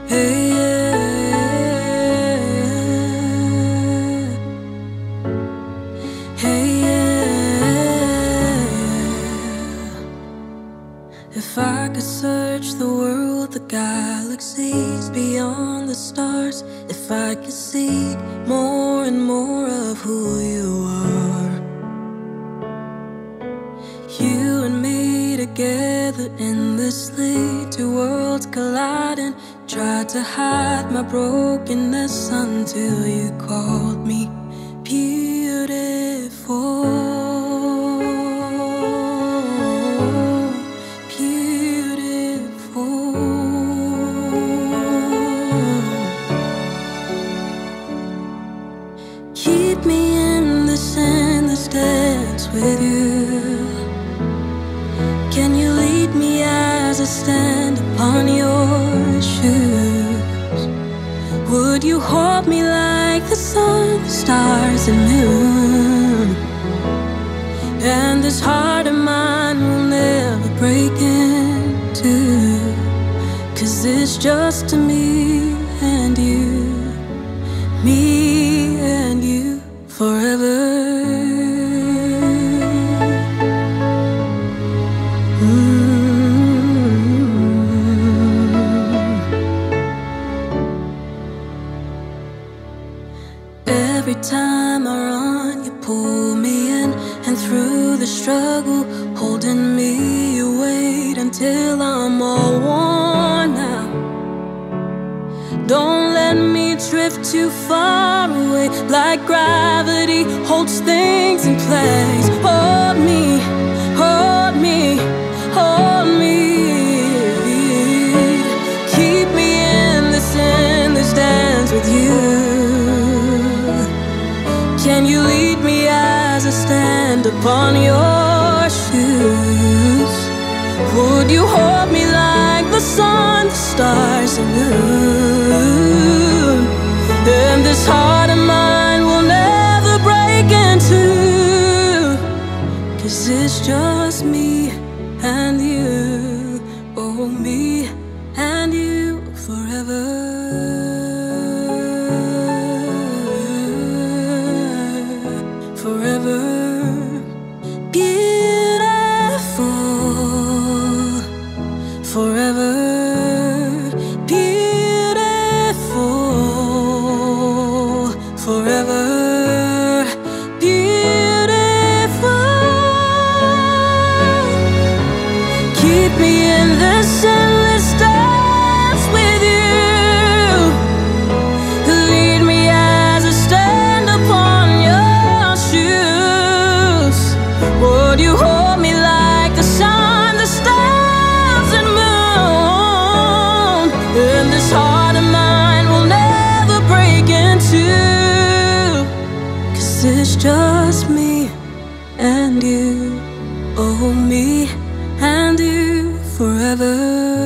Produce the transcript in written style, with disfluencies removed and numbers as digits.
Hey, hey, if I could search the world, the galaxies beyond the stars, if I could see more and more of who you are, you and me together endlessly, two worlds colliding, tried to hide my brokenness until you called me beautiful. Keep me in this endless dance with you. Can you lead me as I stand upon your shoes? Would you hold me like the sun, the stars and moon? And this heart of mine will never break in two, 'cause it's just me and you, me and you forever. Every time I run, you pull me in, and through the struggle, holding me, you wait until I'm all worn out. Don't let me drift too far away, like gravity holds things in place. Hold me, hold me, hold me. Keep me in this endless dance with you. Can you lead me as I stand upon your shoes? Would you hold me like the sun, the stars and moon? And this heart of mine will never break in two, 'cause it's just me and you, oh me and you forever. Forever beautiful, forever beautiful, forever beautiful. Keep me in this endless dance with you. Lead me as I stand upon your shoes. Would you hold me like the sun, the stars and moon? And this heart of mine will never break in two, 'cause it's just me and you, oh me and you forever.